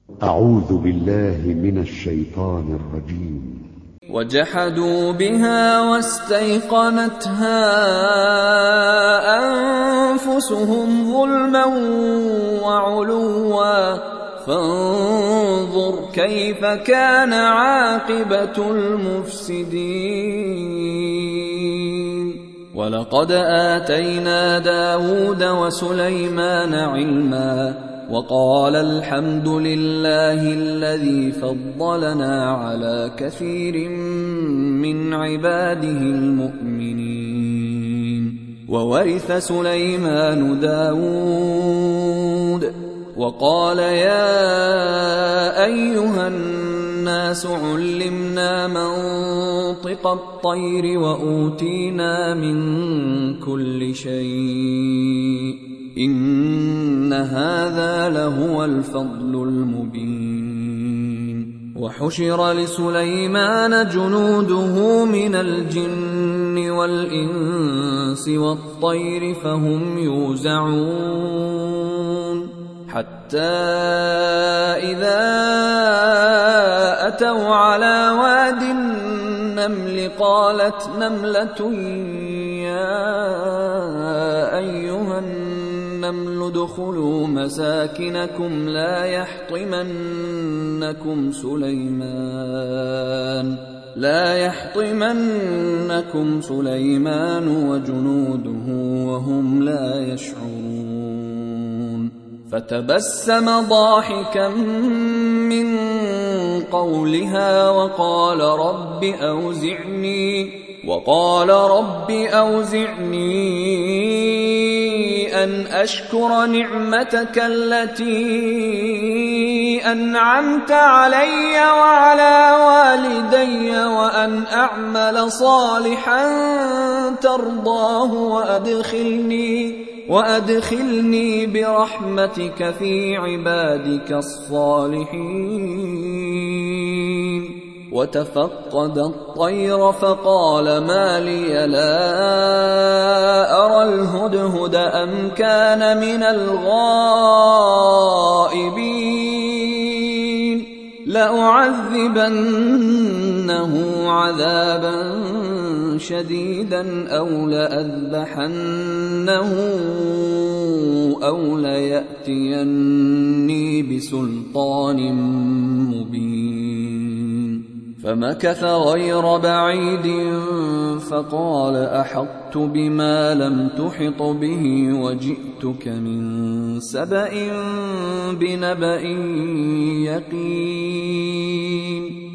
أعوذ بالله من الشيطان الرجيم. وجحدوا بها واستيقنتها أنفسهم ظلما وعلوا فانظر كيف كان عاقبة المفسدين. ولقد آتينا داود وسليمان علما وقال الحمد لله الذي فضلنا على كثير من عباده المؤمنين. وورث سليمان داود وقال يا أيها الناس علمنا منطق الطير وأوتينا من كل شيء إن هذا لهو الفضل المبين. وحشر لسليمان جنوده من الجن والإنس والطير فهم يوزعون حتى إذا أتوا على واد النمل قالت نملة يا أيها النمل ادخلوا مساكنكم لا يحطمنكم سليمان وجنوده وهم لا يشعرون. فتبسم ضاحكا من قولها وقال رب أوزعني أن أشكر نعمتك التي أنعمت علي وعلى والدي وأن أعمل صالحا ترضاه وأدخلني برحمتك في عبادك الصالحين. وتفقد الطير فقال ما لي لا أرى الهدهد أم كان من الغائبين لأعذبنه عذابا شديدا أو لأذبحنه أو ليأتيني بسلطان مبين. فمكث غير بعيد فقال أحطت بما لم تحط به وجئتك من سبأ بنبأ يقين.